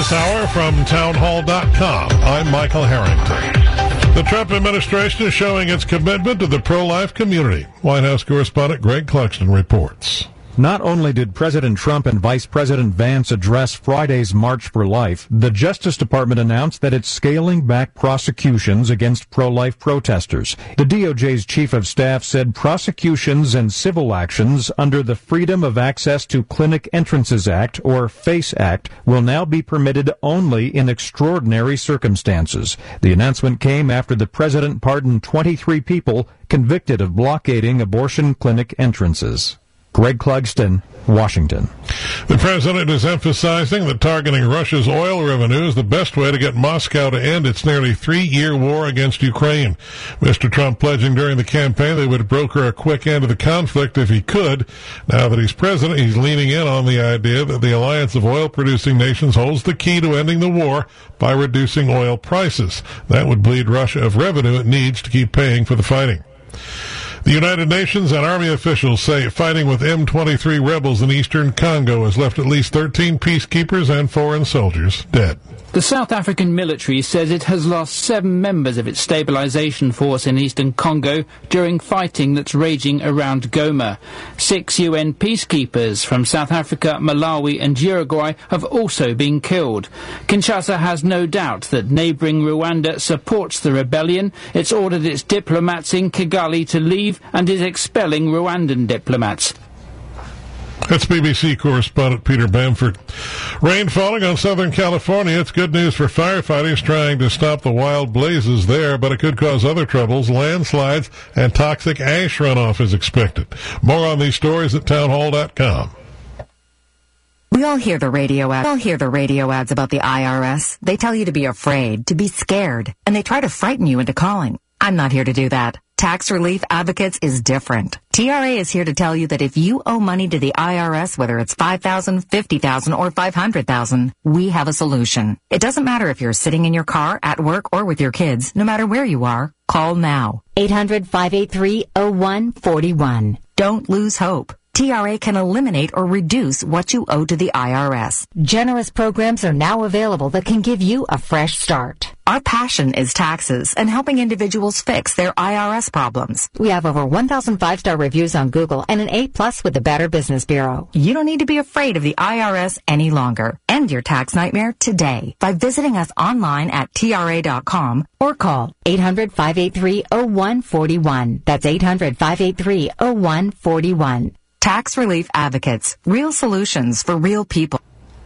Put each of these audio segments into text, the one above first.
this hour from townhall.com. I'm Michael Harrington. The Trump administration is showing its commitment to the pro-life community. White House correspondent Greg Clugston reports. Not only did President Trump and Vice President Vance address Friday's March for Life, the Justice Department announced that it's scaling back prosecutions against pro-life protesters. The DOJ's chief of staff said prosecutions and civil actions under the Freedom of Access to Clinic Entrances Act, or FACE Act, will now be permitted only in extraordinary circumstances. The announcement came after the president pardoned 23 people convicted of blockading abortion clinic entrances. Greg Clugston, Washington. The president is emphasizing that targeting Russia's oil revenue is the best way to get Moscow to end its nearly 3-year war against Ukraine. Mr. Trump pledging during the campaign they would broker a quick end to the conflict if he could. Now that he's president, he's leaning in on the idea that the alliance of oil-producing nations holds the key to ending the war by reducing oil prices. That would bleed Russia of revenue it needs to keep paying for the fighting. The United Nations and Army officials say fighting with M23 rebels in eastern Congo has left at least 13 peacekeepers and foreign soldiers dead. The South African military says it has lost 7 members of its stabilization force in eastern Congo during fighting that's raging around Goma. 6 UN peacekeepers from South Africa, Malawi and Uruguay have also been killed. Kinshasa has no doubt that neighbouring Rwanda supports the rebellion. It's ordered its diplomats in Kigali to leave and is expelling Rwandan diplomats. That's BBC correspondent Peter Bamford. Rain falling on Southern California. It's good news for firefighters trying to stop the wild blazes there, but it could cause other troubles. Landslides and toxic ash runoff is expected. More on these stories at townhall.com. We all hear the radio ads about the IRS. They tell you to be afraid, to be scared, and they try to frighten you into calling. I'm not here to do that. Tax Relief Advocates is different. TRA is here to tell you that if you owe money to the IRS, whether it's $5,000, $50,000, or $500,000, we have a solution. It doesn't matter if you're sitting in your car, at work, or with your kids. No matter where you are, call now. 800-583-0141. Don't lose hope. TRA can eliminate or reduce what you owe to the IRS. Generous programs are now available that can give you a fresh start. Our passion is taxes and helping individuals fix their IRS problems. We have over 1,000 5-star reviews on Google and an A+ with the Better Business Bureau. You don't need to be afraid of the IRS any longer. End your tax nightmare today by visiting us online at TRA.com or call 800-583-0141. That's 800-583-0141. Tax Relief Advocates. Real solutions for real people.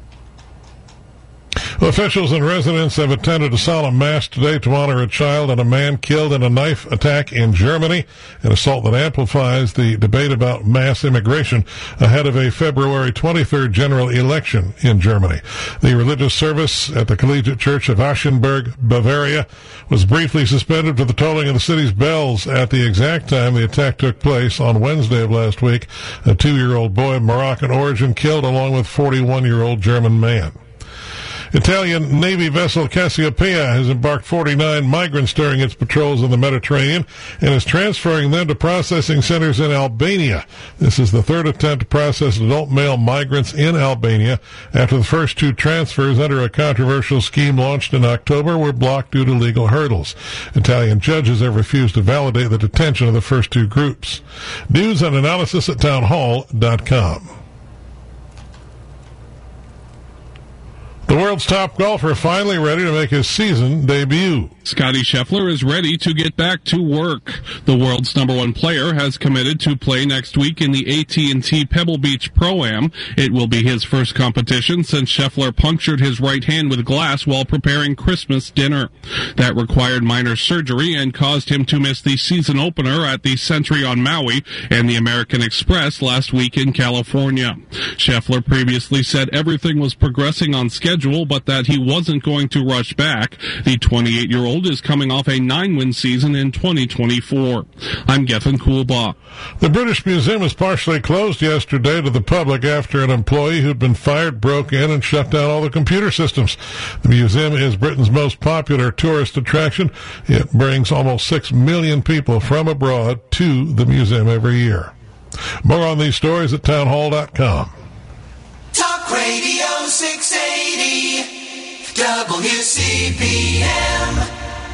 Officials and residents have attended a solemn mass today to honor a child and a man killed in a knife attack in Germany, an assault that amplifies the debate about mass immigration ahead of a February 23rd general election in Germany. The religious service at the Collegiate Church of Aschenberg, Bavaria, was briefly suspended for the tolling of the city's bells at the exact time the attack took place on Wednesday of last week. A 2-year-old boy of Moroccan origin killed along with 41-year-old German man. Italian Navy vessel Cassiopeia has embarked 49 migrants during its patrols in the Mediterranean and is transferring them to processing centers in Albania. This is the third attempt to process adult male migrants in Albania after the first 2 transfers under a controversial scheme launched in October were blocked due to legal hurdles. Italian judges have refused to validate the detention of the first 2 groups. News and analysis at townhall.com. The world's top golfer finally ready to make his season debut. Scottie Scheffler is ready to get back to work. The world's #1 player has committed to play next week in the AT&T Pebble Beach Pro-Am. It will be his first competition since Scheffler punctured his right hand with glass while preparing Christmas dinner. That required minor surgery and caused him to miss the season opener at the Century on Maui and the American Express last week in California. Scheffler previously said everything was progressing on schedule, but that he wasn't going to rush back. The 28-year-old is coming off a 9-win season in 2024. I'm Gethin Coolbaugh. The British Museum was partially closed yesterday to the public after an employee who'd been fired broke in and shut down all the computer systems. The museum is Britain's most popular tourist attraction. It brings almost 6 million people from abroad to the museum every year. More on these stories at townhall.com. Talk Radio 680. WCPM.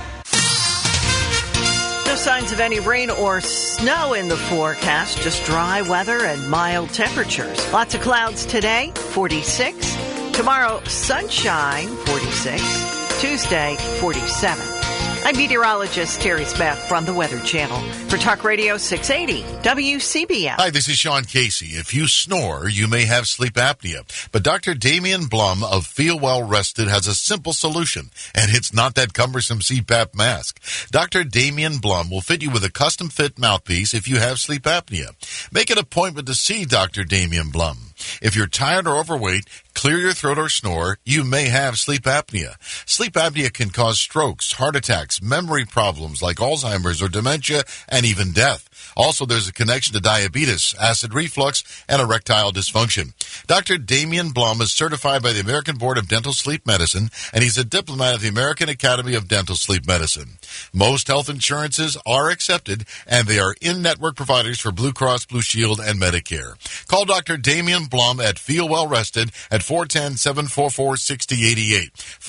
No signs of any rain or snow in the forecast, just dry weather and mild temperatures. Lots of clouds today, 46. Tomorrow, sunshine, 46. Tuesday, 47. I'm meteorologist Terry Smith from the Weather Channel for Talk Radio 680 WCBM. Hi, this is Sean Casey. If you snore, you may have sleep apnea. But Dr. Damian Blum of Feel Well Rested has a simple solution, and it's not that cumbersome CPAP mask. Dr. Damian Blum will fit you with a custom-fit mouthpiece if you have sleep apnea. Make an appointment to see Dr. Damian Blum. If you're tired or overweight, clear your throat or snore, you may have sleep apnea. Sleep apnea can cause strokes, heart attacks, memory problems like Alzheimer's or dementia, and even death. Also, there's a connection to diabetes, acid reflux, and erectile dysfunction. Dr. Damian Blum is certified by the American Board of Dental Sleep Medicine, and he's a diplomat of the American Academy of Dental Sleep Medicine. Most health insurances are accepted, and they are in-network providers for Blue Cross Blue Shield and Medicare. Call Dr. Damian Blum at Feel Well Rested at 410-744-6088.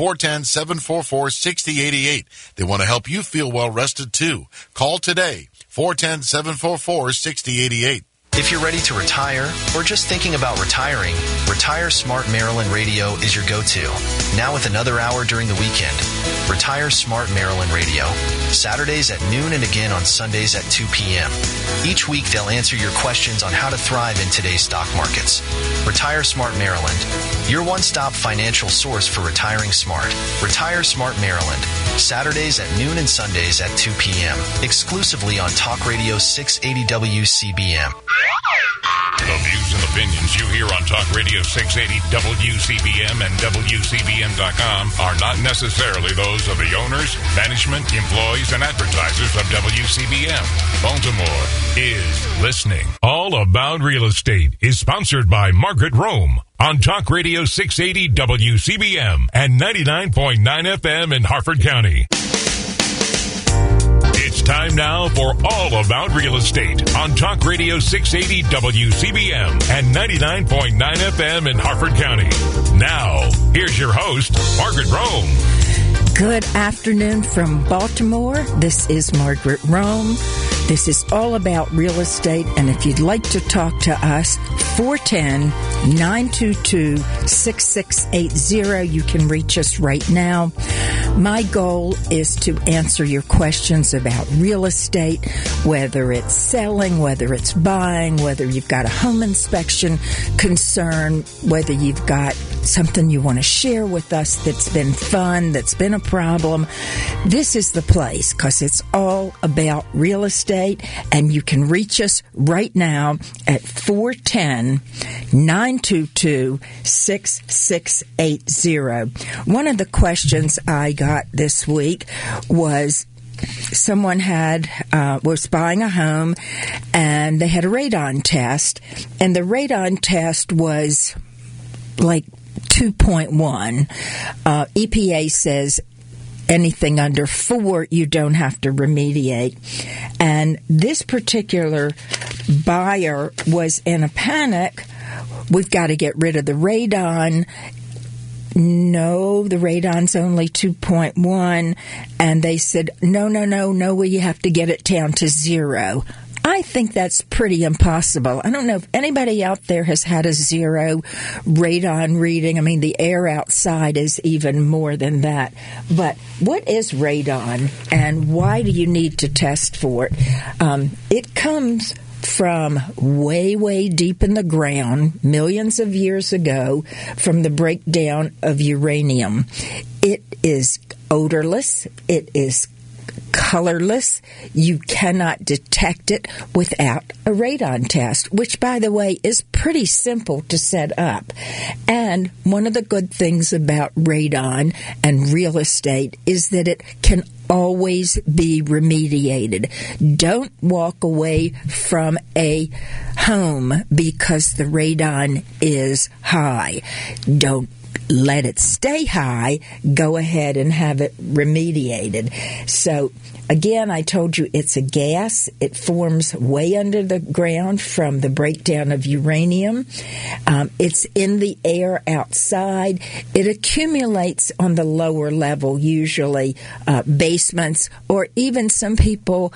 410-744-6088. They want to help you feel well rested, too. Call today. 410-744-6088. If you're ready to retire or just thinking about retiring, Retire Smart Maryland Radio is your go-to. Now with another hour during the weekend. Retire Smart Maryland Radio. Saturdays at noon and again on Sundays at 2 p.m. Each week they'll answer your questions on how to thrive in today's stock markets. Retire Smart Maryland. Your one-stop financial source for retiring smart. Retire Smart Maryland. Saturdays at noon and Sundays at 2 p.m. Exclusively on Talk Radio 680 WCBM. The views and opinions you hear on Talk Radio 680 WCBM and WCBM.com are not necessarily those of the owners, management, employees, and advertisers of WCBM. Baltimore is listening. All About Real Estate is sponsored by Margaret Rome on Talk Radio 680 WCBM and 99.9 FM in Harford County. It's time now for All About Real Estate on Talk Radio 680 WCBM and 99.9 FM in Harford County. Now, here's your host, Margaret Rome. Good afternoon from Baltimore. This is Margaret Rome. This is All About Real Estate, and if you'd like to talk to us, 410-922-6680. You can reach us right now. My goal is to answer your questions about real estate, whether it's selling, whether it's buying, whether you've got a home inspection concern, whether you've got something you want to share with us that's been fun, that's been a problem. This is the place, because it's all about real estate, and you can reach us right now at 410-922-6680. One of the questions I got this week was someone was buying a home, and they had a radon test, and the radon test was like 2.1. EPA says anything under 4, you don't have to remediate. And this particular buyer was in a panic. We've got to get rid of the radon. No, the radon's only 2.1. And they said, no, we have to get it down to 0. I think that's pretty impossible. I don't know if anybody out there has had a 0 radon reading. I mean, the air outside is even more than that. But what is radon, and why do you need to test for it? It comes from way, way deep in the ground, millions of years ago, from the breakdown of uranium. It is odorless. It is colorless. You cannot detect it without a radon test, which, by the way, is pretty simple to set up. And one of the good things about radon and real estate is that it can always be remediated. Don't walk away from a home because the radon is high. Don't let it stay high, go ahead and have it remediated. So, again, I told you it's a gas. It forms way under the ground from the breakdown of uranium. It's in the air outside. It accumulates on the lower level, usually basements, or even some people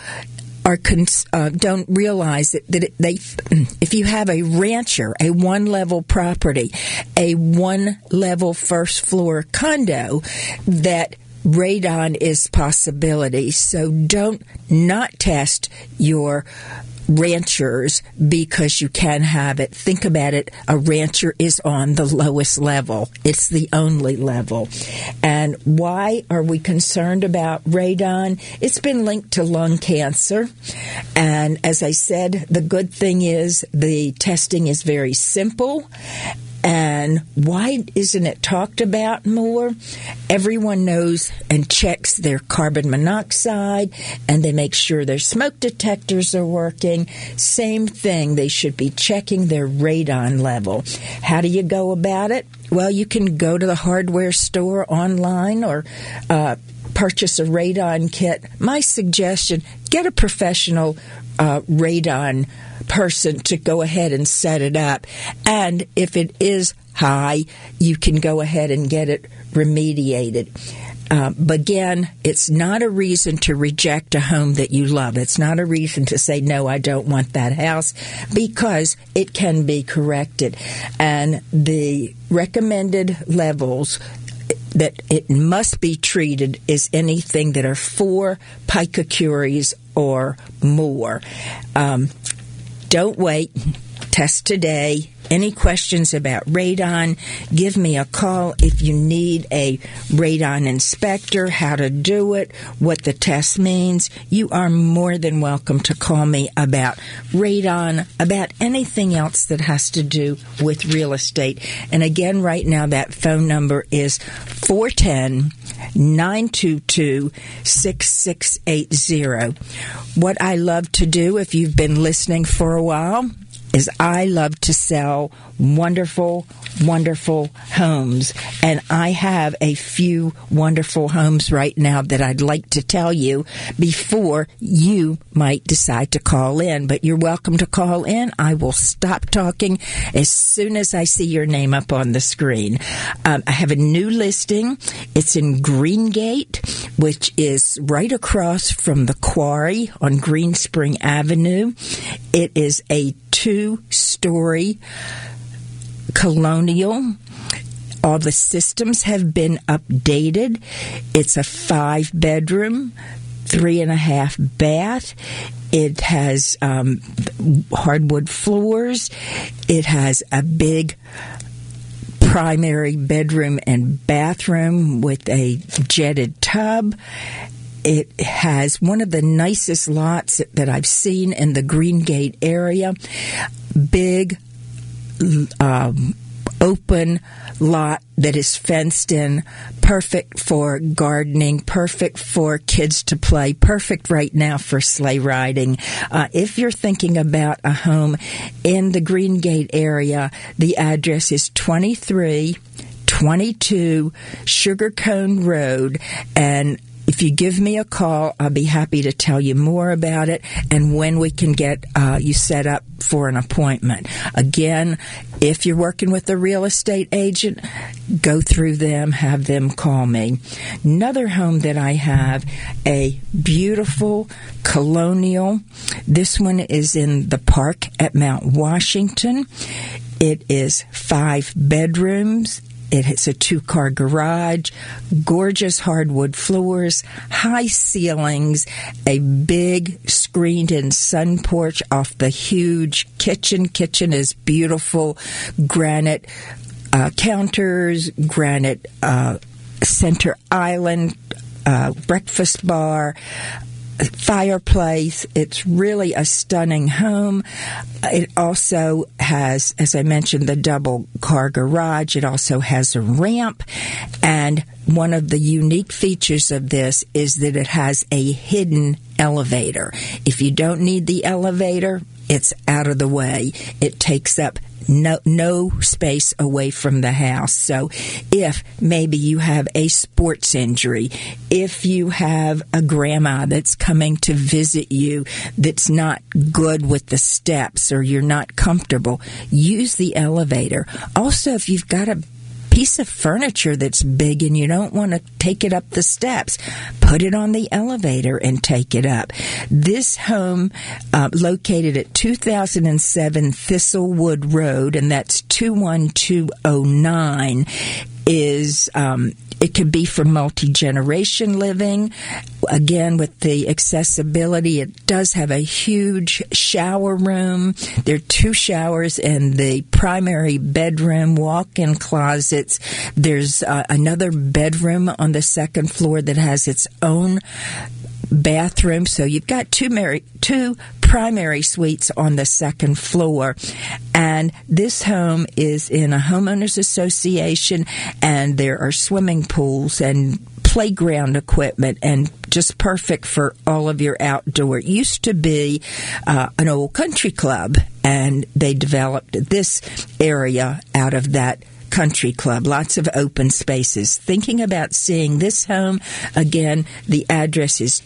don't realize that if you have a rancher, a one-level property, a one-level first-floor condo, that radon is possibility. So don't not test your ranchers because you can have it. Think about it. A rancher is on the lowest level. It's the only level. And why are we concerned about radon? It's been linked to lung cancer. And as I said, the good thing is the testing is very simple. And why isn't it talked about more? Everyone knows and checks their carbon monoxide, and they make sure their smoke detectors are working. Same thing, they should be checking their radon level. How do you go about it? Well, you can go to the hardware store online or purchase a radon kit. My suggestion, get a professional radon person to go ahead and set it up. And if it is high, you can go ahead and get it remediated. But again, it's not a reason to reject a home that you love. It's not a reason to say, no, I don't want that house, because it can be corrected. And the recommended levels that it must be treated is anything that are 4 picocuries or more. Don't wait. Test today. Any questions about radon, give me a call if you need a radon inspector, how to do it, what the test means. You are more than welcome to call me about radon, about anything else that has to do with real estate. And again, right now, that phone number is 410-922-6680. What I love to do, if you've been listening for a while, is I love to sell wonderful, wonderful homes. And I have a few wonderful homes right now that I'd like to tell you before you might decide to call in. But you're welcome to call in. I will stop talking as soon as I see your name up on the screen. I have a new listing. It's in Greengate, which is right across from the Quarry on Green Spring Avenue. It is a 2-story colonial. All the systems have been updated. It's a 5-bedroom, 3.5 bath. It has hardwood floors. It has a big primary bedroom and bathroom with a jetted tub. It has one of the nicest lots that I've seen in the Greengate area. Big, open lot that is fenced in, perfect for gardening, perfect for kids to play, perfect right now for sleigh riding. If you're thinking about a home in the Greengate area, the address is 2322 Sugarcone Road, and if you give me a call, I'll be happy to tell you more about it and when we can get you set up for an appointment. Again, if you're working with a real estate agent, go through them, have them call me. Another home that I have, a beautiful colonial. This one is in the park at Mount Washington. It is 5 bedrooms. It's a 2-car garage, gorgeous hardwood floors, high ceilings, a big screened-in sun porch off the huge kitchen. Kitchen is beautiful, granite counters, granite center island, breakfast bar, fireplace. It's really a stunning home. It also has, as I mentioned, the double-car garage. It also has a ramp, and one of the unique features of this is that it has a hidden elevator. If you don't need the elevator, It's out of the way. It takes up no space away from the house. So if maybe you have a sports injury, if you have a grandma that's coming to visit you that's not good with the steps or you're not comfortable, use the elevator. Also, if you've got a piece of furniture that's big and you don't want to take it up the steps, put it on the elevator and take it up. This home, located at 2007 Thistlewood Road, and that's 21209, is it could be for multi-generation living. Again, with the accessibility, it does have a huge shower room. There are 2 showers in the primary bedroom, walk-in closets. There's another bedroom on the second floor that has its own bathroom. So you've got two primary suites on the second floor. And this home is in a homeowners association, and there are swimming pools and playground equipment, and just perfect for all of your outdoor. It used to be an old country club, and they developed this area out of that country club. Lots of open spaces. Thinking about seeing this home, again, the address is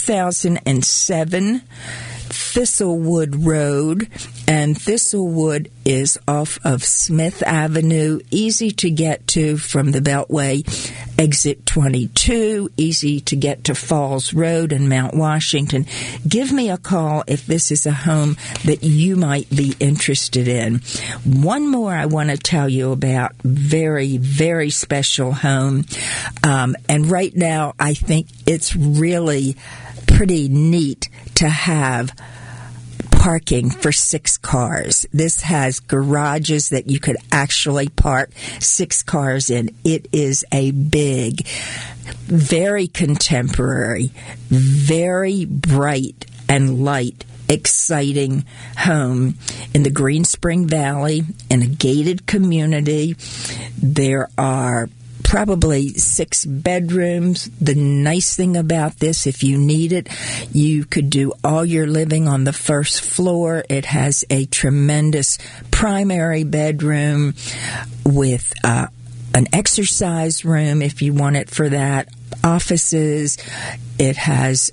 2007 Thistlewood Road, and Thistlewood is off of Smith Avenue, easy to get to from the Beltway, exit 22, easy to get to Falls Road and Mount Washington. Give me a call if this is a home that you might be interested in. One more I want to tell you about, very, very special home, and right now I think it's really pretty neat to have parking for 6 cars. This has garages that you could actually park 6 cars in. It is a big, very contemporary, very bright and light, exciting home in the Green Spring Valley in a gated community. There are probably 6 bedrooms. The nice thing about this, if you need it, you could do all your living on the first floor. It has a tremendous primary bedroom with an exercise room if you want it for that, offices. It has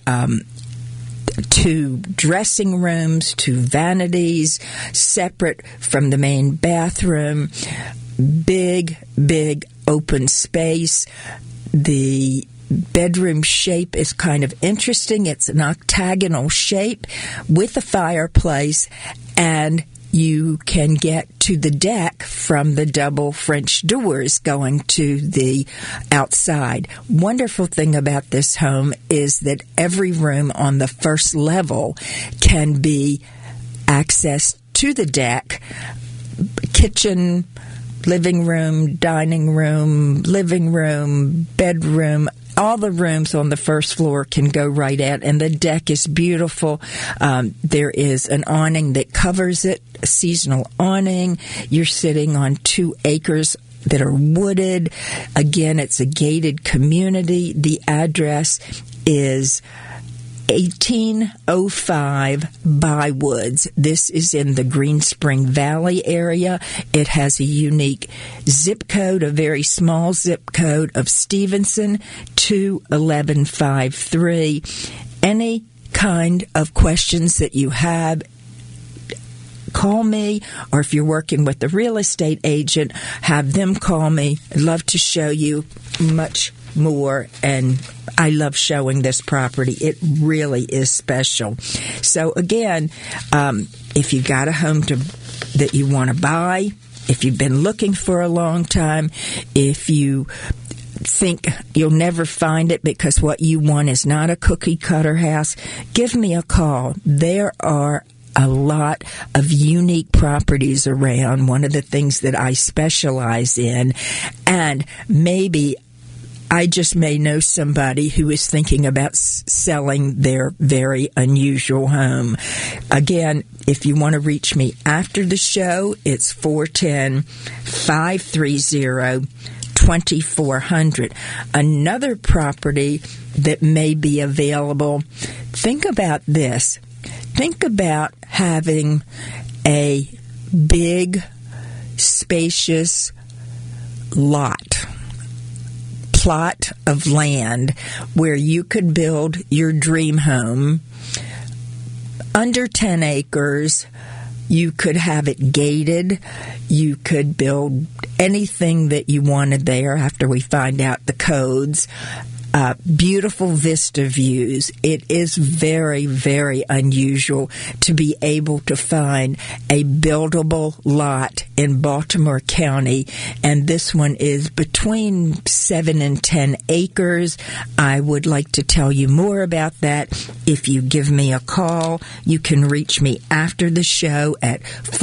2 dressing rooms, 2 vanities, separate from the main bathroom. Big, big open space. The bedroom shape is kind of interesting. It's an octagonal shape with a fireplace, and you can get to the deck from the double French doors going to the outside. Wonderful thing about this home is that every room on the first level can be accessed to the deck. Kitchen, living room, dining room, living room, bedroom, all the rooms on the first floor can go right out, and the deck is beautiful. There is an awning that covers it, a seasonal awning. You're sitting on 2 acres that are wooded. Again, it's a gated community. The address is 1805 Bywoods. This is in the Green Spring Valley area. It has a unique zip code, a very small zip code of Stevenson 21153. Any kind of questions that you have, call me, or if you're working with a real estate agent, have them call me. I'd love to show you much more, and I love showing this property. It really is special. So again, if you've got a home that you want to buy, if you've been looking for a long time, if you think you'll never find it because what you want is not a cookie cutter house, give me a call. There are a lot of unique properties around. One of the things that I specialize in, and maybe I just may know somebody who is thinking about selling their very unusual home. Again, if you want to reach me after the show, it's 410-530-2400. Another property that may be available, think about this. Think about having a big, spacious plot of land where you could build your dream home. Under 10 acres, you could have it gated. You could build anything that you wanted there after we find out the codes. Beautiful vista views. It is very, very unusual to be able to find a buildable lot in Baltimore County, and this one is between 7 and 10 acres. I would like to tell you more about that. If you give me a call, you can reach me after the show at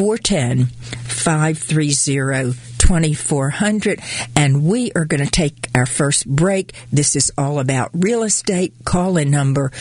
410-530-2400, and we are going to take our first break. This is all about real estate. Call-in number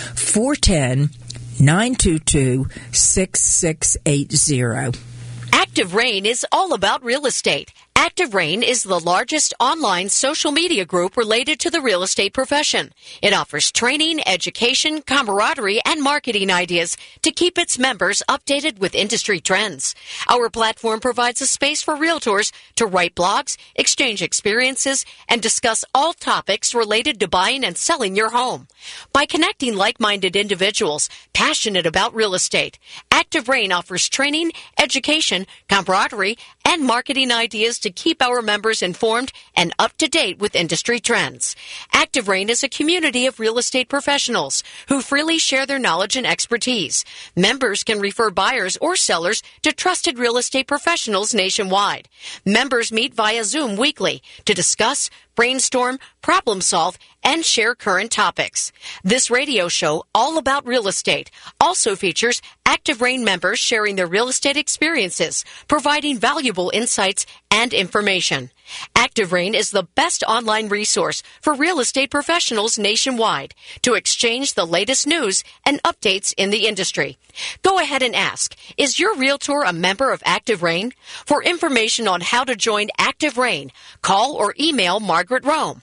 410-922-6680. Active Rain is all about real estate. Active Rain is the largest online social media group related to the real estate profession. It offers training, education, camaraderie, and marketing ideas to keep its members updated with industry trends. Our platform provides a space for realtors to write blogs, exchange experiences, and discuss all topics related to buying and selling your home. By connecting like-minded individuals passionate about real estate, Active Rain offers training, education, camaraderie, and marketing ideas to keep our members informed and up to date with industry trends. Active Rain is a community of real estate professionals who freely share their knowledge and expertise. Members can refer buyers or sellers to trusted real estate professionals nationwide. Members meet via Zoom weekly to discuss, brainstorm, problem solve, and share current topics. This radio show, all about real estate, also features Active Rain members sharing their real estate experiences, providing valuable insights and information. Active Rain is the best online resource for real estate professionals nationwide to exchange the latest news and updates in the industry. Go ahead and ask, is your realtor a member of Active Rain? For information on how to join Active Rain, call or email Margaret Rome,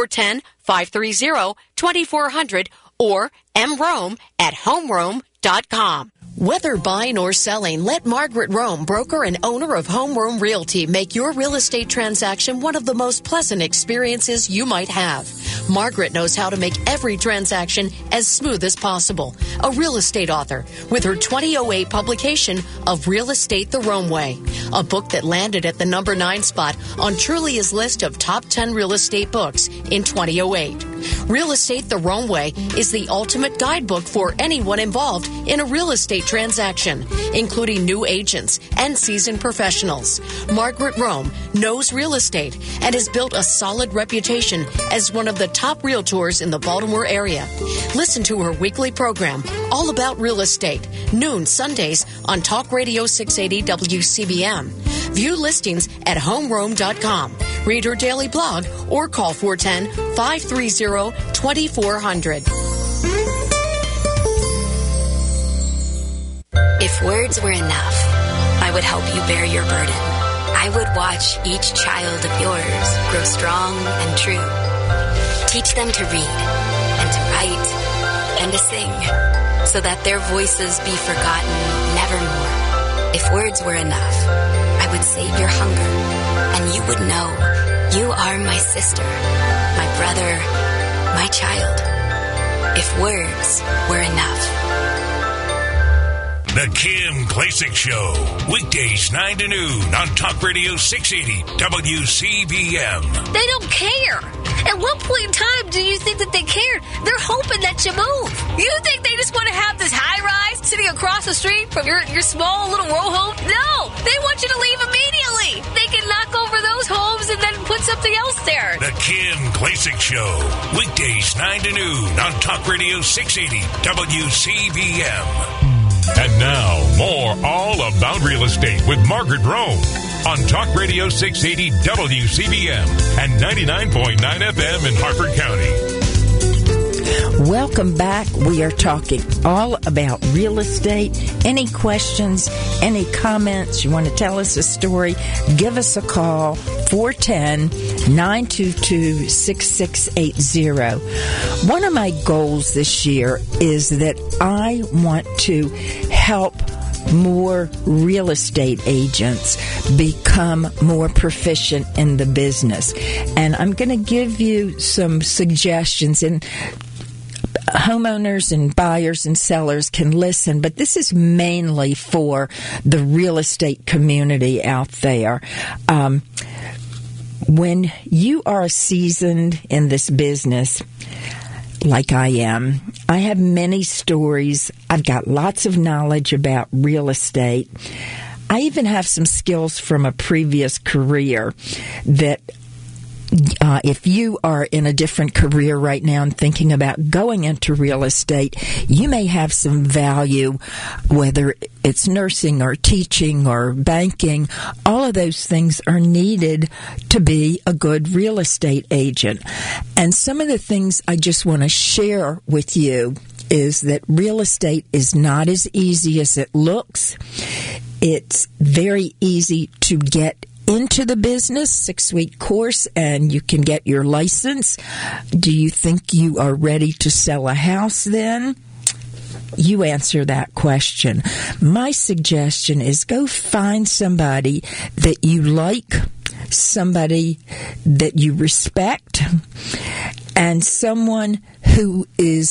410-530-2400 or mrome@homerome.com. Whether buying or selling, let Margaret Rome, broker and owner of Home Rome Realty, make your real estate transaction one of the most pleasant experiences you might have. Margaret knows how to make every transaction as smooth as possible. A real estate author with her 2008 publication of Real Estate the Rome Way, a book that landed at the number 9 spot on Trulia's list of top 10 real estate books in 2008. Real Estate the Rome Way is the ultimate guidebook for anyone involved in a real estate transaction, including new agents and seasoned professionals. Margaret Rome knows real estate and has built a solid reputation as one of the top realtors in the Baltimore area. Listen to her weekly program, All About Real Estate, noon Sundays on Talk Radio 680 WCBM. View listings at homerome.com. Read her daily blog or call 410-530-2400. If words were enough, I would help you bear your burden. I would watch each child of yours grow strong and true. Teach them to read and to write and to sing so that their voices be forgotten nevermore. If words were enough, I would save your hunger and you would know you are my sister, my brother, my child. If words were enough. The Kim Klacik Show, weekdays 9 to noon on Talk Radio 680 WCBM. They don't care. At what point in time do you think that they cared? They're hoping that you move. You think they just want to have this high-rise sitting across the street from your small little row home? No, they want you to leave immediately. They can knock over those homes and then put something else there. The Kim Klacik Show, weekdays 9 to noon on Talk Radio 680 WCBM. And now, more All About Real Estate with Margaret Rome on Talk Radio 680 WCBM and 99.9 FM in Harford County. Welcome back. We are talking all about real estate. Any questions, any comments, you want to tell us a story, give us a call, 410-922-6680. One of my goals this year is that I want to help more real estate agents become more proficient in the business. And I'm going to give you some suggestions, and homeowners and buyers and sellers can listen, but this is mainly for the real estate community out there. When you are seasoned in this business, like I am, I have many stories. I've got lots of knowledge about real estate. I even have some skills from a previous career that if you are in a different career right now and thinking about going into real estate, you may have some value, whether it's nursing or teaching or banking. All of those things are needed to be a good real estate agent. And some of the things I just want to share with you is that real estate is not as easy as it looks. It's very easy to get into the business, 6-week course, and you can get your license. Do you think you are ready to sell a house then? You answer that question. My suggestion is go find somebody that you like, somebody that you respect, and someone who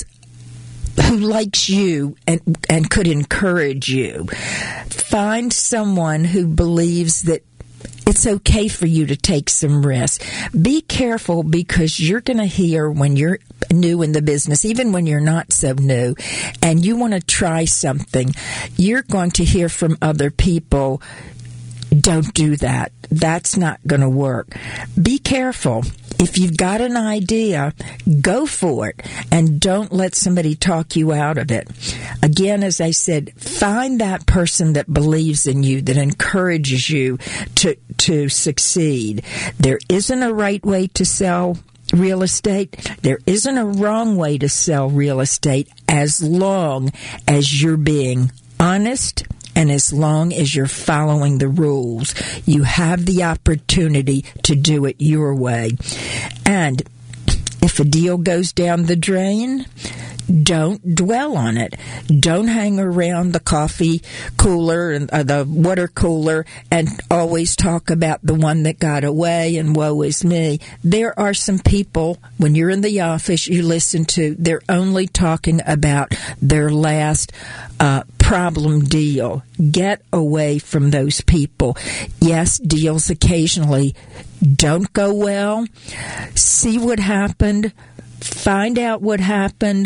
likes you and could encourage you. Find someone who believes that it's okay for you to take some risks. Be careful, because you're going to hear when you're new in the business, even when you're not so new, and you want to try something, you're going to hear from other people, don't do that. That's not going to work. Be careful. If you've got an idea, go for it, and don't let somebody talk you out of it. Again, as I said, find that person that believes in you, that encourages you to succeed. There isn't a right way to sell real estate. There isn't a wrong way to sell real estate, as long as you're being honest and as long as you're following the rules. You have the opportunity to do it your way. And if a deal goes down the drain, don't dwell on it. Don't hang around the coffee cooler and the water cooler and always talk about the one that got away and woe is me. There are some people, when you're in the office, you listen to, they're only talking about their last problem deal. Get away from those people. Yes, deals occasionally don't go well. See what happened. Find out what happened,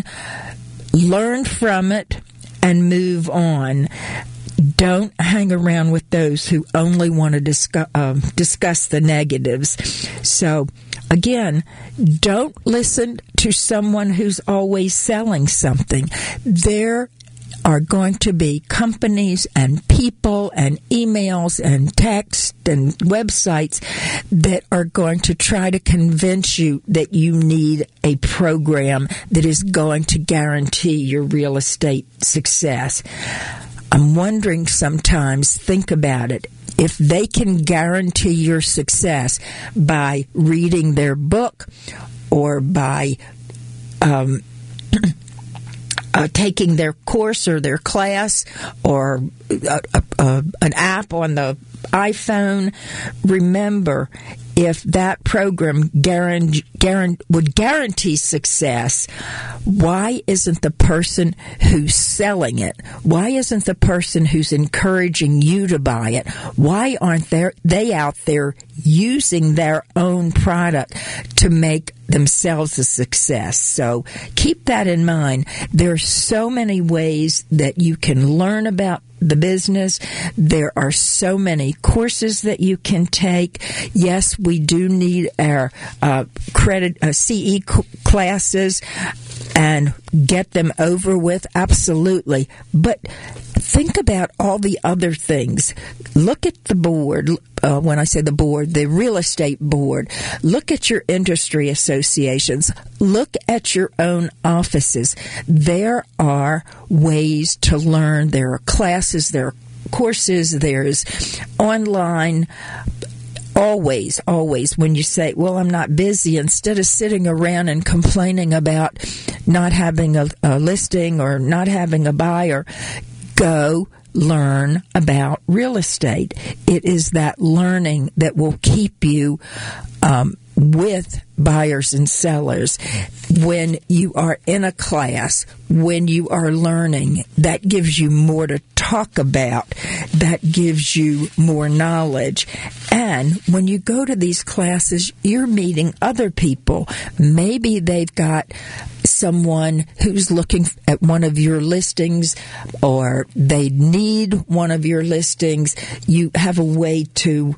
learn from it, and move on. Don't hang around with those who only want to discuss the negatives. So, again, don't listen to someone who's always selling something. There are going to be companies and people and emails and text and websites that are going to try to convince you that you need a program that is going to guarantee your real estate success. I'm wondering sometimes, think about it, if they can guarantee your success by reading their book or by taking their course or their class or an app on the iPhone, remember, if that program would guarantee success, why isn't the person who's selling it? Why isn't the person who's encouraging you to buy it? Why aren't they out there using their own product to make themselves a success? So keep that in mind. There are so many ways that you can learn about the business. There are so many courses that you can take. Yes, we do need our CE classes and get them over with, absolutely. But think about all the other things. Look at the board. When I say the board, the real estate board. Look at your industry associations. Look at your own offices. There are ways to learn. There are classes, there are courses, there's online. Always, when you say, well, I'm not busy, instead of sitting around and complaining about not having a listing or not having a buyer, go learn about real estate. It is that learning that will keep you with buyers and sellers. When you are in a class, when you are learning, that gives you more to talk about. That gives you more knowledge. And when you go to these classes, you're meeting other people. Maybe they've got someone who's looking at one of your listings, or they need one of your listings. You have a way to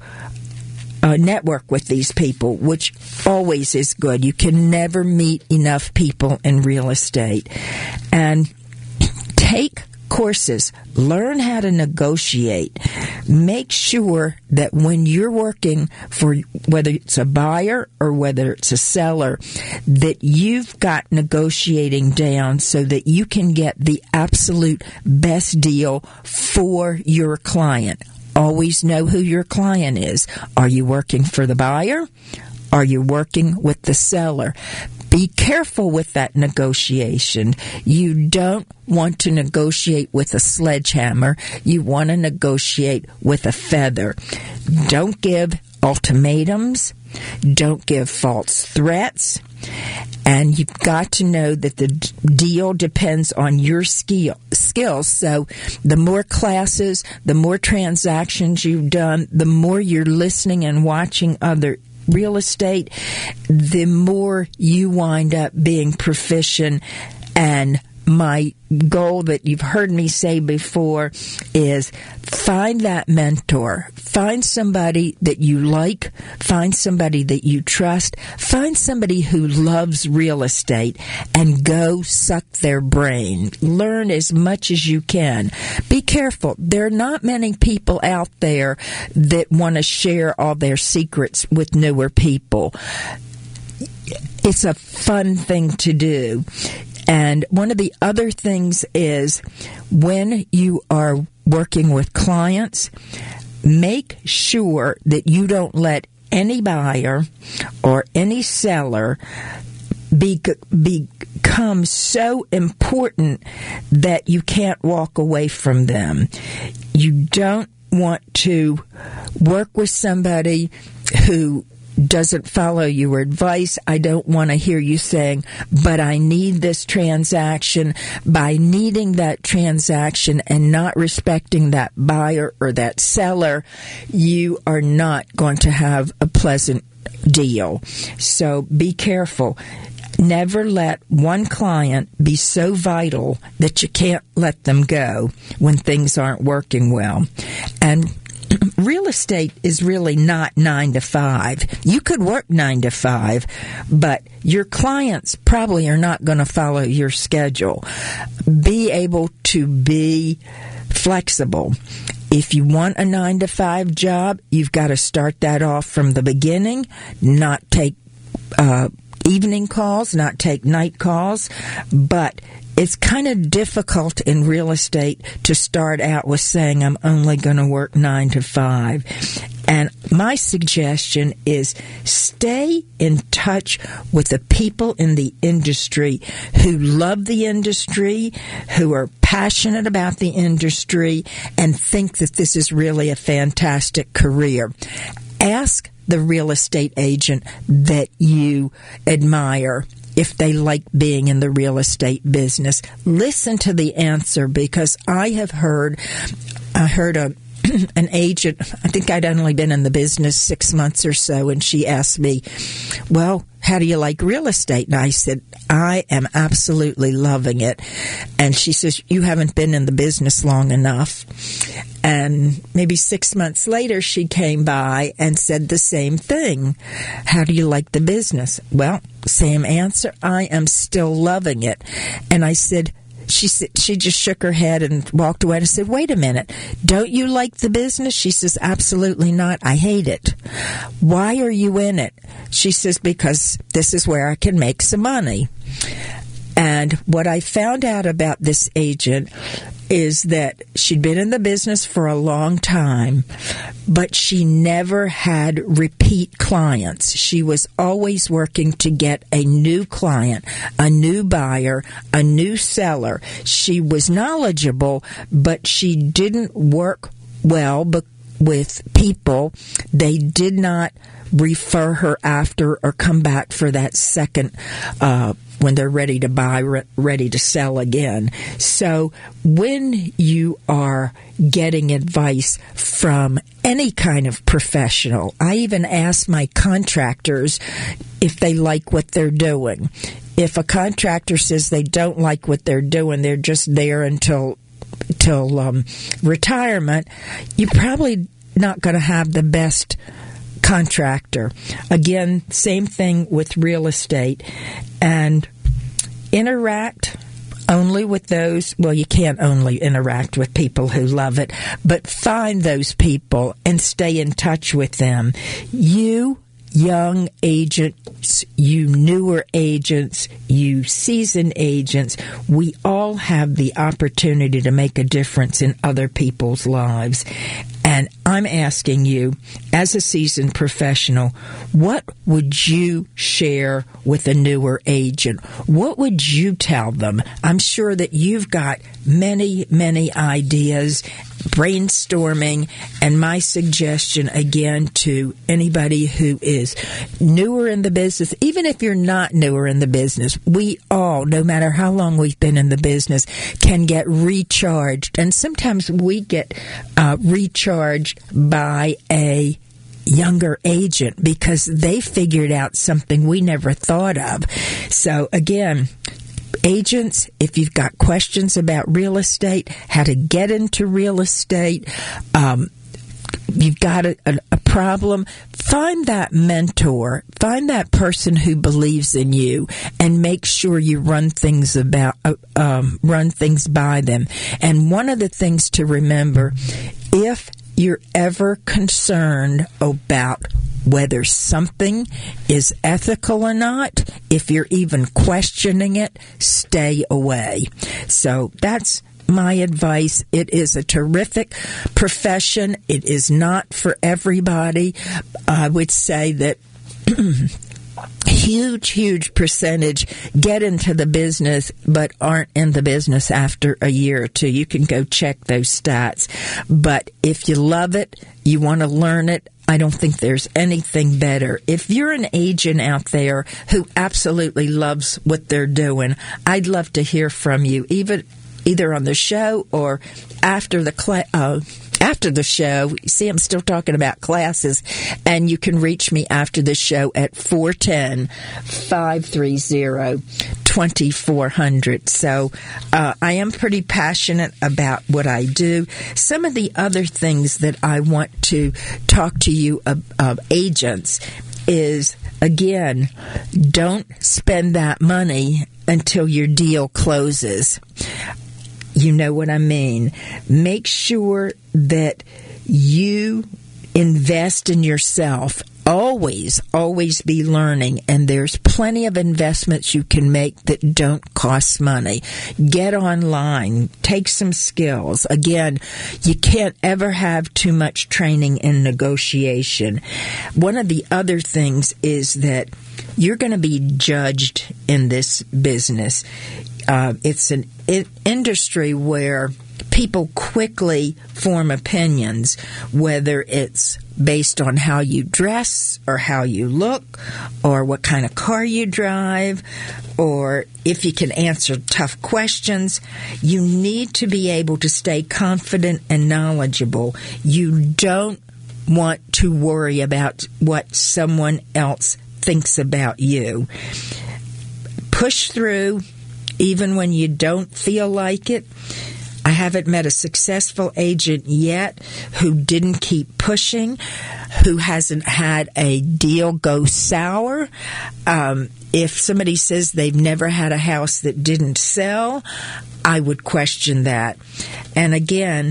network with these people, which always is good. You can never meet enough people in real estate. And take courses. Learn how to negotiate. Make sure that when you're working for, whether it's a buyer or whether it's a seller, that you've got negotiating down so that you can get the absolute best deal for your client. Always know who your client is. Are you working for the buyer? Are you working with the seller? Be careful with that negotiation. You don't want to negotiate with a sledgehammer. You want to negotiate with a feather. Don't give ultimatums. Don't give false threats. And you've got to know that the deal depends on your skills. So the more classes, the more transactions you've done, the more you're listening and watching other real estate, the more you wind up being proficient. And my goal that you've heard me say before is find that mentor. Find somebody that you like. Find somebody that you trust. Find somebody who loves real estate and go suck their brain. Learn as much as you can. Be careful. There are not many people out there that want to share all their secrets with newer people. It's a fun thing to do. And one of the other things is when you are working with clients, make sure that you don't let any buyer or any seller become so important that you can't walk away from them. You don't want to work with somebody who doesn't follow your advice. I don't want to hear you saying, but I need this transaction. By needing that transaction and not respecting that buyer or that seller, you are not going to have a pleasant deal. So be careful. Never let one client be so vital that you can't let them go when things aren't working well. And real estate is really not 9 to 5. You could work 9 to 5, but your clients probably are not going to follow your schedule. Be able to be flexible. If you want a 9 to 5 job, you've got to start that off from the beginning, not take evening calls, not take night calls, but it's kind of difficult in real estate to start out with saying, I'm only going to work 9 to 5. And my suggestion is stay in touch with the people in the industry who love the industry, who are passionate about the industry, and think that this is really a fantastic career. Ask the real estate agent that you admire if they like being in the real estate business. Listen to the answer, because I heard an agent, I think I'd only been in the business 6 months or so, and she asked me, well, how do you like real estate? And I said, I am absolutely loving it. And she says, you haven't been in the business long enough. And maybe 6 months later, she came by and said the same thing. How do you like the business? Well, same answer. I am still loving it. And I said, she just shook her head and walked away. And I said, wait a minute. Don't you like the business? She says, absolutely not. I hate it. Why are you in it? She says, because this is where I can make some money. And what I found out about this agent is that she'd been in the business for a long time, but she never had repeat clients. She was always working to get a new client, a new buyer, a new seller. She was knowledgeable, but she didn't work well with people. They did not refer her after or come back for that second when they're ready to buy, ready to sell again. So when you are getting advice from any kind of professional, I even ask my contractors if they like what they're doing. If a contractor says they don't like what they're doing, they're just there until retirement, you're probably not going to have the best contractor. Again, same thing with real estate. And interact only with those, well, you can't only interact with people who love it, but find those people and stay in touch with them. You young agents, you newer agents, you seasoned agents, we all have the opportunity to make a difference in other people's lives. And I'm asking you, as a seasoned professional, what would you share with a newer agent? What would you tell them? I'm sure that you've got many, many ideas, brainstorming, and my suggestion, again, to anybody who is newer in the business, even if you're not newer in the business, we all, no matter how long we've been in the business, can get recharged. And sometimes we get recharged by a younger agent because they figured out something we never thought of. So again, agents, if you've got questions about real estate, how to get into real estate, you've got a problem, find that mentor, find that person who believes in you, and make sure you run things by them. And one of the things to remember, if you're ever concerned about whether something is ethical or not, if you're even questioning it, stay away. So that's my advice. It is a terrific profession. It is not for everybody. I would say that huge percentage get into the business but aren't in the business after a year or two. You can go check those stats. But if you love it, you want to learn it, I don't think there's anything better. If you're an agent out there who absolutely loves what they're doing, I'd love to hear from you, either on the show or after the show. See, I'm still talking about classes, and you can reach me after the show at 410-530-2400. So I am pretty passionate about what I do. Some of the other things that I want to talk to you of agents is, again, don't spend that money until your deal closes. You know what I mean. Make sure that you invest in yourself. Always be learning, and there's plenty of investments you can make that don't cost money. Get online, take some skills. Again, you can't ever have too much training in negotiation. One of the other things is that you're going to be judged in this business. It's an industry where people quickly form opinions, whether it's based on how you dress or how you look or what kind of car you drive or if you can answer tough questions. You need to be able to stay confident and knowledgeable. You don't want to worry about what someone else thinks about you. Push through even when you don't feel like it. I haven't met a successful agent yet who didn't keep pushing, who hasn't had a deal go sour. If somebody says they've never had a house that didn't sell, I would question that. And again,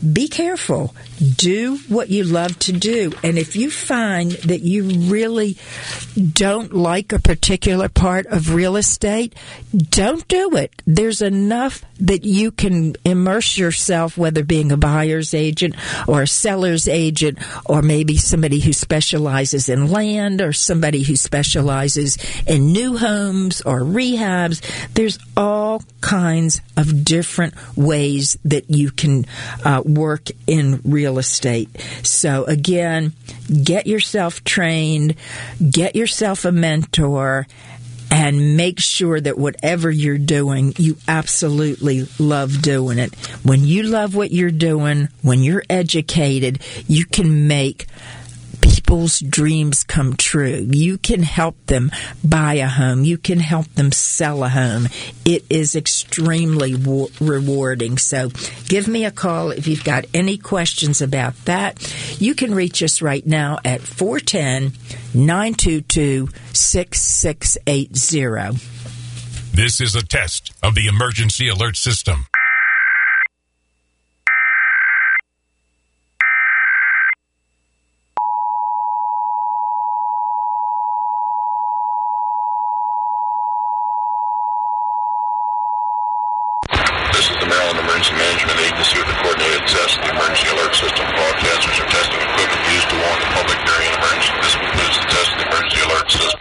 be careful. Do what you love to do. And if you find that you really don't like a particular part of real estate, don't do it. There's enough that you can immerse yourself, whether being a buyer's agent or a seller's agent, or maybe somebody who specializes in land or somebody who specializes in new homes or rehabs. There's all kinds of different ways that you can work in real estate. So again, get yourself trained, get yourself a mentor, and make sure that whatever you're doing, you absolutely love doing it. When you love what you're doing, when you're educated, you can make people's dreams come true. You can help them buy a home. You can help them sell a home. It is extremely rewarding. So give me a call if you've got any questions about that. You can reach us right now at 410-922-6680. This is a test of the emergency alert system. This is the Maryland Emergency Management Agency with a coordinated test of the emergency alert system. Broadcasters are testing equipment used to warn the public during an emergency. This includes the test of the emergency alert system.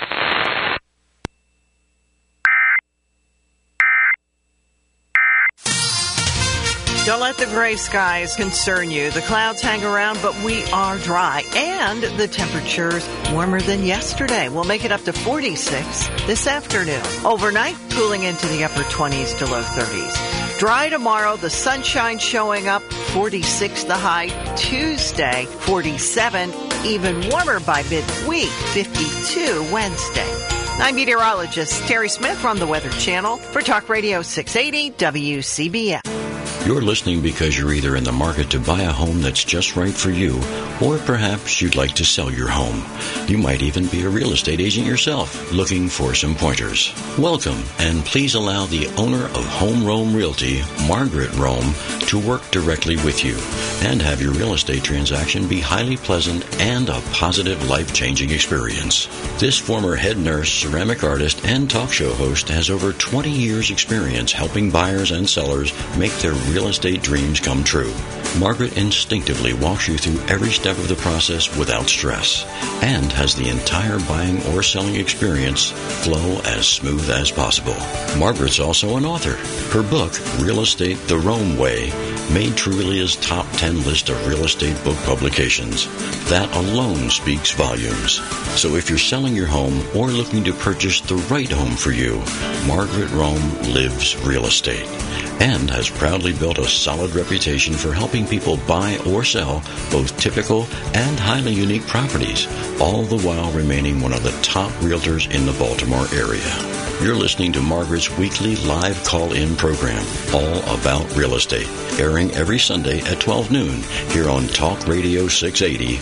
Don't let the gray skies concern you. The clouds hang around, but we are dry, and the temperature's warmer than yesterday. We'll make it up to 46 this afternoon. Overnight, cooling into the upper 20s to low 30s. Dry tomorrow, the sunshine showing up, 46 the high. Tuesday, 47, even warmer by midweek, 52 Wednesday. I'm meteorologist Terry Smith from the Weather Channel for Talk Radio 680 WCBM. You're listening because you're either in the market to buy a home that's just right for you, or perhaps you'd like to sell your home. You might even be a real estate agent yourself, looking for some pointers. Welcome, and please allow the owner of Home Rome Realty, Margaret Rome, to work directly with you and have your real estate transaction be highly pleasant and a positive, life-changing experience. This former head nurse, ceramic artist, and talk show host has over 20 years' experience helping buyers and sellers make their real estate dreams come true. Margaret instinctively walks you through every step of the process without stress and has the entire buying or selling experience flow as smooth as possible. Margaret's also an author. Her book, Real Estate the Rome Way, made Trulia's top 10 list of real estate book publications. That alone speaks volumes. So if you're selling your home or looking to purchase the right home for you, Margaret Rome lives real estate and has proudly built a solid reputation for helping people buy or sell both typical and highly unique properties, all the while remaining one of the top realtors in the Baltimore area. You're listening to Margaret's weekly live call-in program, All About Real Estate, airing every Sunday at 12 noon here on Talk Radio 680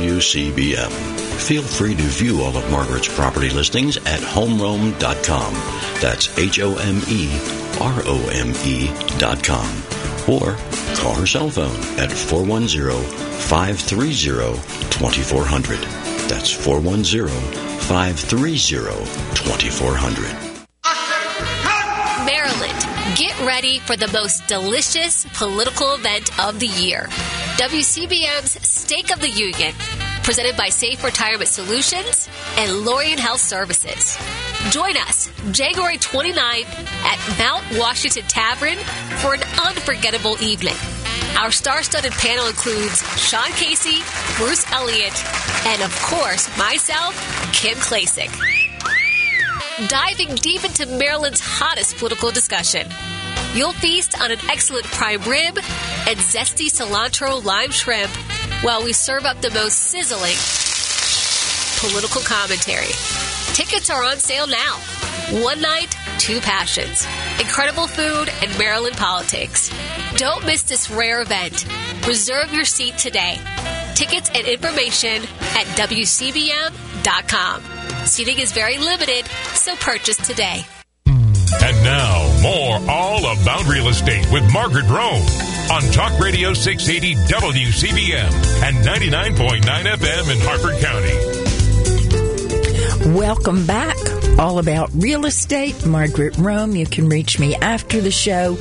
WCBM. Feel free to view all of Margaret's property listings at homerome.com. That's HOMEROME.com. Or call her cell phone at 410-530-2400. That's 410-530-2400. Maryland, get ready for the most delicious political event of the year. WCBM's Stake of the Union, presented by Safe Retirement Solutions and Lorien Health Services. Join us January 29th at Mount Washington Tavern for an unforgettable evening. Our star-studded panel includes Sean Casey, Bruce Elliott, and of course, myself, Kim Klasick. Diving deep into Maryland's hottest political discussion. You'll feast on an excellent prime rib and zesty cilantro lime shrimp while we serve up the most sizzling political commentary. Tickets are on sale now. One night, two passions. Incredible food and Maryland politics. Don't miss this rare event. Reserve your seat today. Tickets and information at WCBM.com. Seating is very limited, so purchase today. And now, more All About Real Estate with Margaret Rome on Talk Radio 680 WCBM and 99.9 FM in Harford County. Welcome back. All about real estate. Margaret Rome. You can reach me after the show,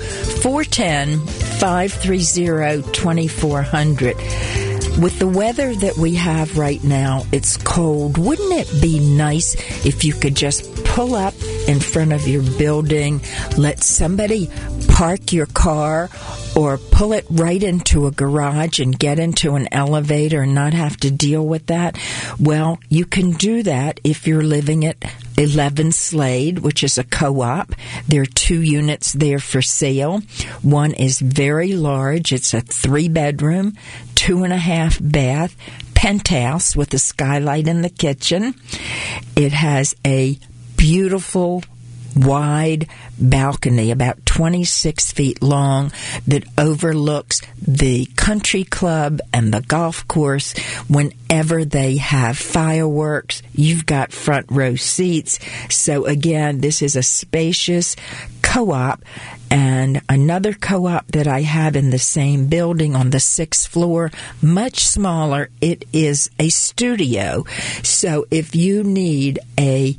410-530-2400. With the weather that we have right now, it's cold. Wouldn't it be nice if you could just pull up in front of your building, let somebody park your car, or pull it right into a garage and get into an elevator and not have to deal with that? Well, you can do that if you're living at 11 Slade, which is a co-op. There are 2 units there for sale. One is very large. It's a 3-bedroom, 2.5 bath penthouse with a skylight in the kitchen. It has a beautiful wide balcony, about 26 feet long, that overlooks the country club and the golf course. Whenever they have fireworks, you've got front row seats. So again, this is a spacious co-op. And another co-op that I have in the same building on the 6th floor, much smaller, it is a studio. So if you need a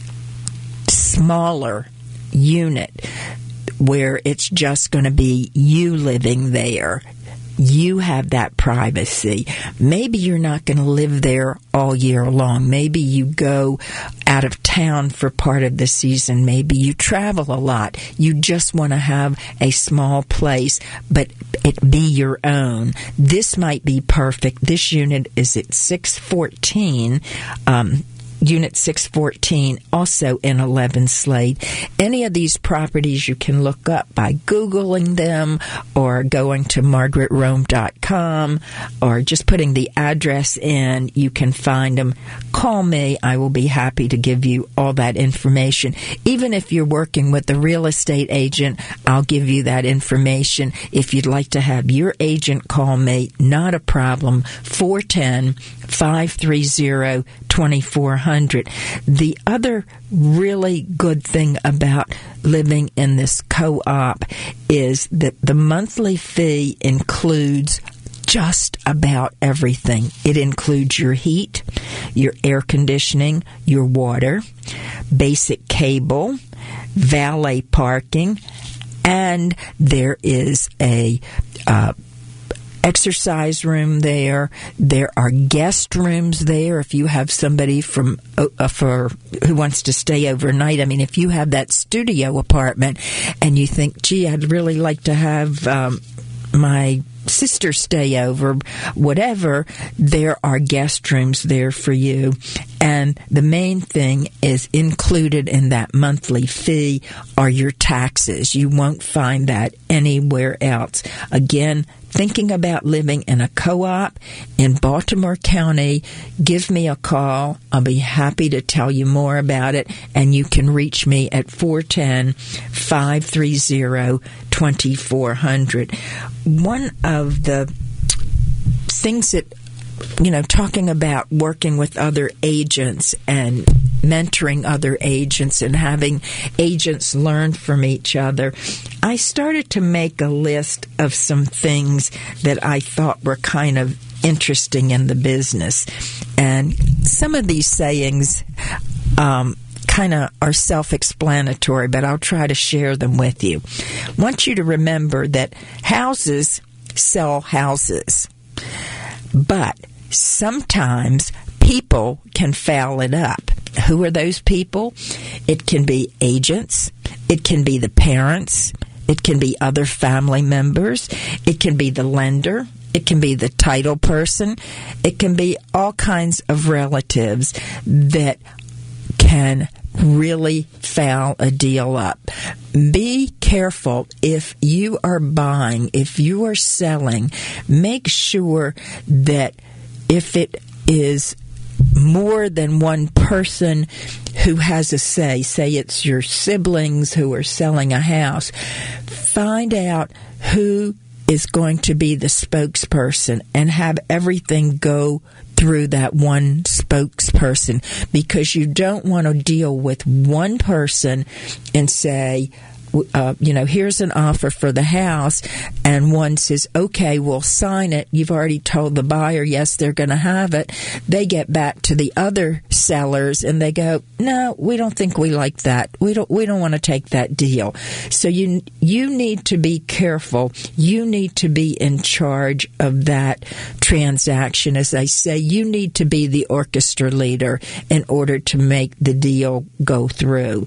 smaller unit where it's just going to be you living there, you have that privacy. Maybe you're not going to live there all year long. Maybe you go out of town for part of the season. Maybe you travel a lot. You just want to have a small place, but it be your own. This might be perfect. This unit is at 614, Unit 614, also in 11 Slade. Any of these properties you can look up by Googling them or going to margaretrome.com or just putting the address in. You can find them. Call me. I will be happy to give you all that information. Even if you're working with a real estate agent, I'll give you that information. If you'd like to have your agent call me, not a problem. 410-530-2400. The other really good thing about living in this co-op is that the monthly fee includes just about everything. It includes your heat, your air conditioning, your water, basic cable, valet parking, and there is a exercise room there. There are guest rooms there if you have somebody who wants to stay overnight. I mean, if you have that studio apartment and you think, gee, I'd really like to have my sister stay over, whatever, there are guest rooms there for you. And the main thing is included in that monthly fee are your taxes. You won't find that anywhere else. Again, thinking about living in a co-op in Baltimore County, give me a call. I'll be happy to tell you more about it, and you can reach me at 410-530-2400. One of the things that, talking about working with other agents and mentoring other agents and having agents learn from each other, I started to make a list of some things that I thought were kind of interesting in the business. And some of these sayings kind of are self-explanatory, but I'll try to share them with you. I want you to remember that houses sell houses, but sometimes people can foul it up. Who are those people? It can be agents. It can be the parents. It can be other family members. It can be the lender. It can be the title person. It can be all kinds of relatives that can really foul a deal up. Be careful if you are buying, if you are selling, make sure that if it is more than one person who has a say it's your siblings who are selling a house, find out who is going to be the spokesperson and have everything go through that one spokesperson, because you don't want to deal with one person and say, here's an offer for the house, and one says, okay, we'll sign it. You've already told the buyer, yes, they're going to have it. They get back to the other sellers and they go, no, we don't think we like that. We don't want to take that deal. So you need to be careful. You need to be in charge of that transaction. As I say, you need to be the orchestra leader in order to make the deal go through.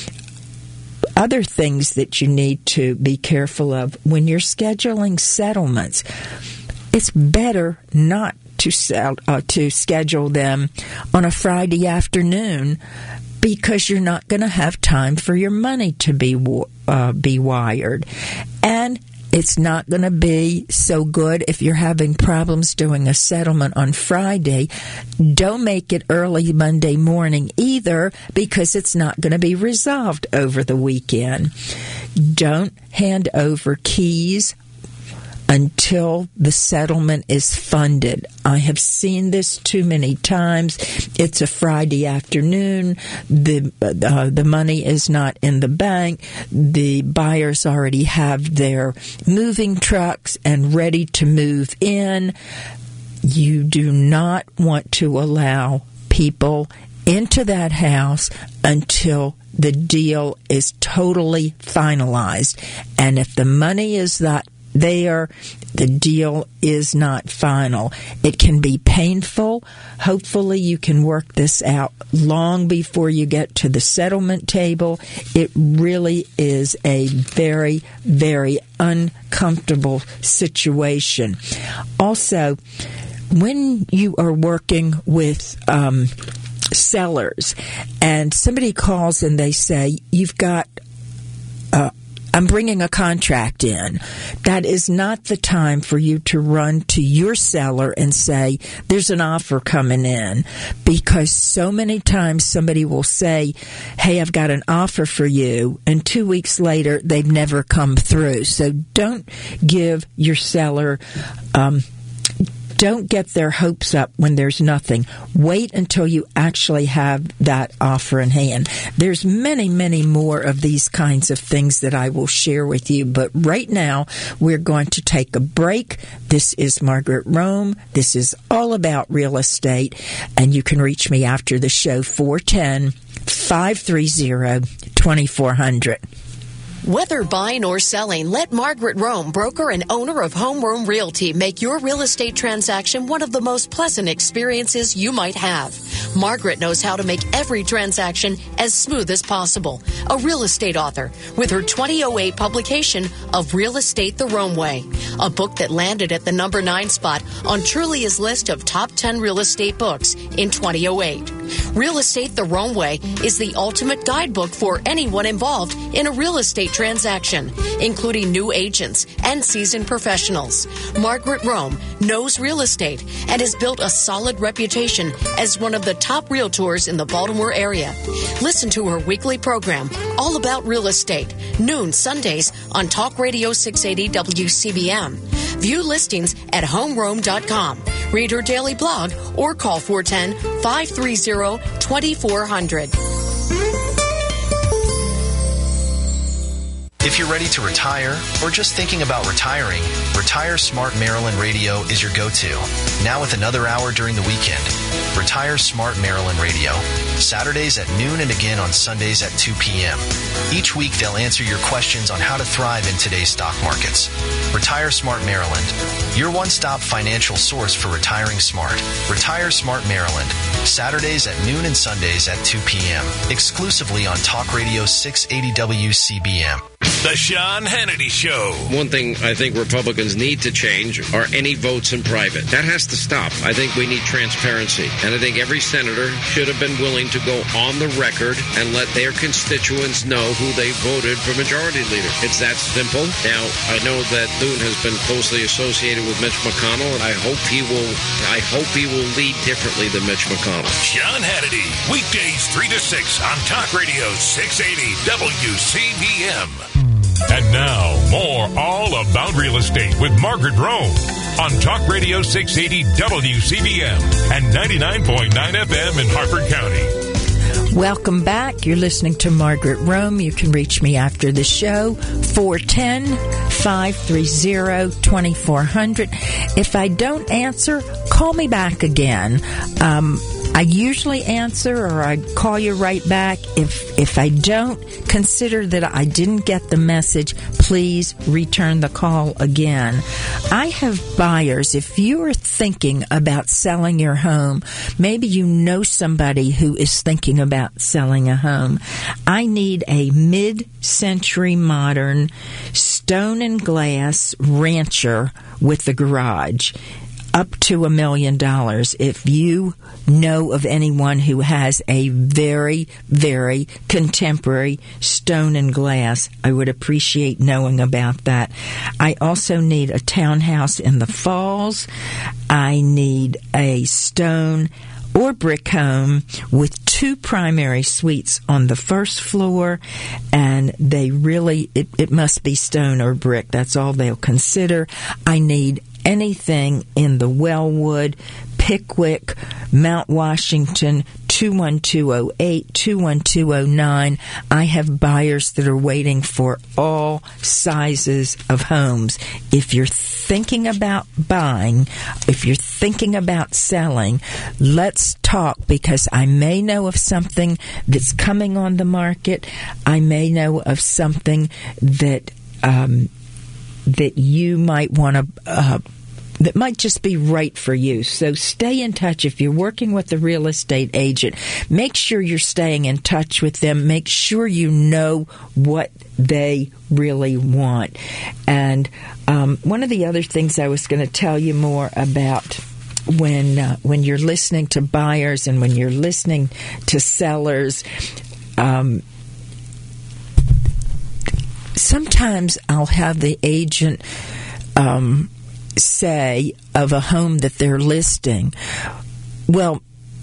Other things that you need to be careful of when you're scheduling settlements, it's better not to schedule them on a Friday afternoon, because you're not going to have time for your money to be wired. And it's not going to be so good if you're having problems doing a settlement on Friday. Don't make it early Monday morning either, because it's not going to be resolved over the weekend. Don't hand over keys until the settlement is funded. I have seen this too many times. It's a Friday afternoon. The money is not in the bank. The buyers already have their moving trucks and ready to move in. You do not want to allow people into that house until the deal is totally finalized. And if the money is not there, the deal is not final. It can be painful. Hopefully you can work this out long before you get to the settlement table. It really is a very, very uncomfortable situation. Also, when you are working with sellers and somebody calls and they say, you've got I'm bringing a contract in. That is not the time for you to run to your seller and say, there's an offer coming in, because so many times somebody will say, hey, I've got an offer for you, and 2 weeks later, they've never come through. So don't give your seller don't get their hopes up when there's nothing. Wait until you actually have that offer in hand. There's many, many more of these kinds of things that I will share with you, but right now we're going to take a break. This is Margaret Rome. This is all about real estate, and you can reach me after the show, 410-530-2400. Whether buying or selling, let Margaret Rome, broker and owner of Home Rome Realty, make your real estate transaction one of the most pleasant experiences you might have. Margaret knows how to make every transaction as smooth as possible. A real estate author with her 2008 publication of Real Estate the Rome Way, a book that landed at the number 9 spot on Trulia's list of top 10 real estate books in 2008. Real Estate the Rome Way is the ultimate guidebook for anyone involved in a real estate transaction, including new agents and seasoned professionals. Margaret Rome knows real estate and has built a solid reputation as one of the top realtors in the Baltimore area. Listen to her weekly program, All About Real Estate, noon Sundays on Talk Radio 680 WCBM. View listings at homerome.com. Read her daily blog or call 410-530-2400. If you're ready to retire or just thinking about retiring, Retire Smart Maryland Radio is your go-to. Now with another hour during the weekend. Retire Smart Maryland Radio. Saturdays at noon and again on Sundays at 2 p.m. Each week they'll answer your questions on how to thrive in today's stock markets. Retire Smart Maryland. Your one-stop financial source for retiring smart. Retire Smart Maryland. Saturdays at noon and Sundays at 2 p.m. Exclusively on Talk Radio 680 WCBM. The Sean Hannity Show. One thing I think Republicans need to change are any votes in private. That has to stop. I think we need transparency. And I think every senator should have been willing to go on the record and let their constituents know who they voted for majority leader. It's that simple. Now, I know that Thune has been closely associated with Mitch McConnell, and I hope he will lead differently than Mitch McConnell. Sean Hannity, weekdays 3 to 6 on Talk Radio 680 WCBM. And now, more All About Real Estate with Margaret Rome on Talk Radio 680 WCBM and 99.9 FM in Harford County. Welcome back. You're listening to Margaret Rome. You can reach me after the show, 410-530-2400. If I don't answer, call me back again. I usually answer or I call you right back. If I don't, consider that I didn't get the message. Please return the call again. I have buyers. If you are thinking about selling your home, maybe you know somebody who is thinking about selling a home. I need a mid-century modern stone and glass rancher with a garage. Up to $1 million. If you know of anyone who has a very, very contemporary stone and glass, I would appreciate knowing about that. I also need a townhouse in the Falls. I need a stone or brick home with 2 primary suites on the first floor, and they really, it must be stone or brick. That's all they'll consider. I need anything in the Wellwood, Pickwick, Mount Washington, 21208, 21209. I have buyers that are waiting for all sizes of homes. If you're thinking about buying, if you're thinking about selling, let's talk, because I may know of something that's coming on the market. I may know of something that that you might want to that might just be right for you. So stay in touch. If you're working with a real estate agent, make sure you're staying in touch with them. Make sure you know what they really want. And one of the other things I was going to tell you more about when you're listening to buyers and when you're listening to sellers, sometimes I'll have the agent say of a home that they're listing, well,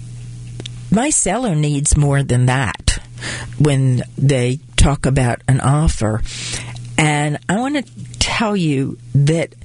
my seller needs more than that when they talk about an offer. And I want to tell you that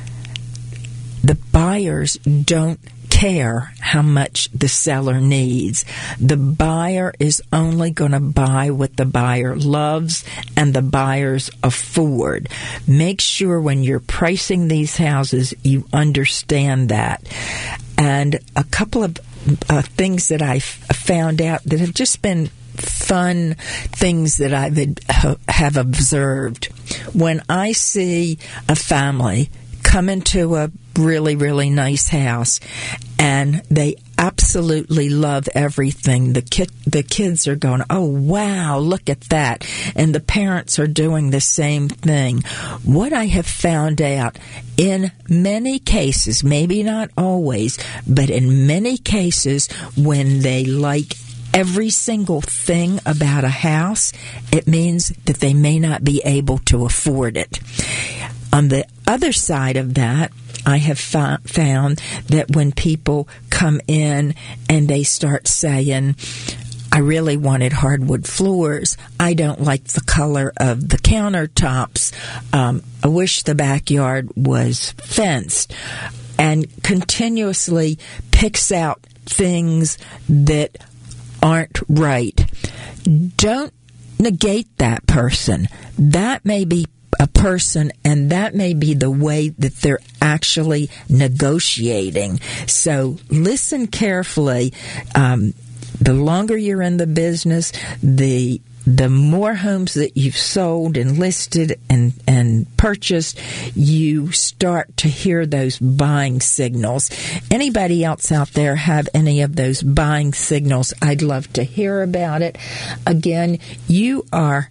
the buyers don't care how much the seller needs. The buyer is only going to buy what the buyer loves and the buyers afford. Make sure when you're pricing these houses, you understand that. And a couple of things that I found out that have just been fun things that I have observed. When I see a family come into a really, really nice house and they absolutely love everything, the kids are going, oh, wow, look at that. And the parents are doing the same thing. What I have found out in many cases, maybe not always, but in many cases, when they like every single thing about a house, it means that they may not be able to afford it. On the other side of that, I have found that when people come in and they start saying, I really wanted hardwood floors, I don't like the color of the countertops, I wish the backyard was fenced, and continuously picks out things that aren't right. Don't negate that person. That may be a person, and that may be the way that they're actually negotiating. So listen carefully. The longer you're in the business, the more homes that you've sold and listed and purchased, you start to hear those buying signals. Anybody else out there have any of those buying signals? I'd love to hear about it. Again, you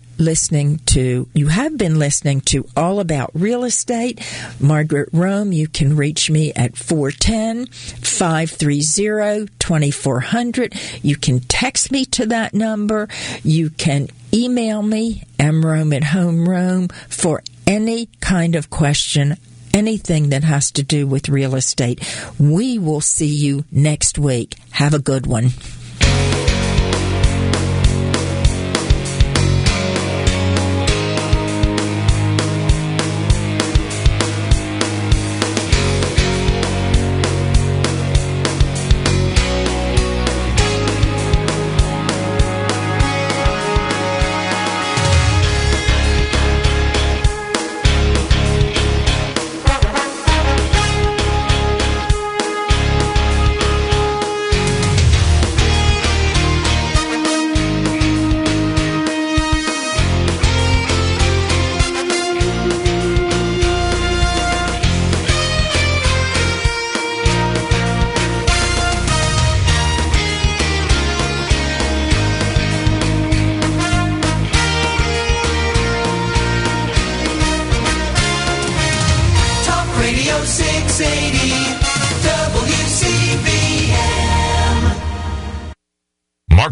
have been listening to All About Real Estate. Margaret Rome. You can reach me at 410-530-2400. You can text me to that number. You can email me, mrome@homerome, for any kind of question, anything that has to do with real estate. We will see you next week. Have a good one.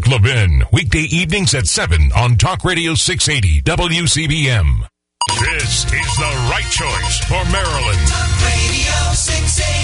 Levin, weekday evenings at 7 on Talk Radio 680 WCBM. This is the right choice for Maryland. Talk Radio 680.